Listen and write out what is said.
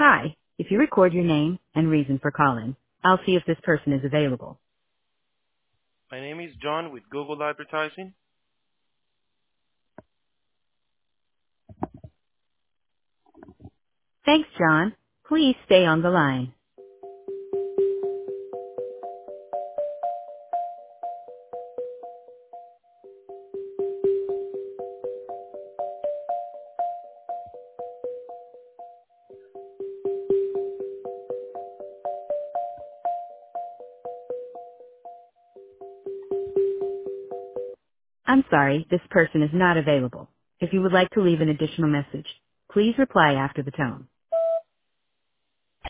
Hi, if you record your name and reason for calling, I'll see if this person is available. My name is John with Google Advertising. Thanks, John. Please stay on the line. I'm sorry, this person is not available. If you would like to leave an additional message, please reply after the tone.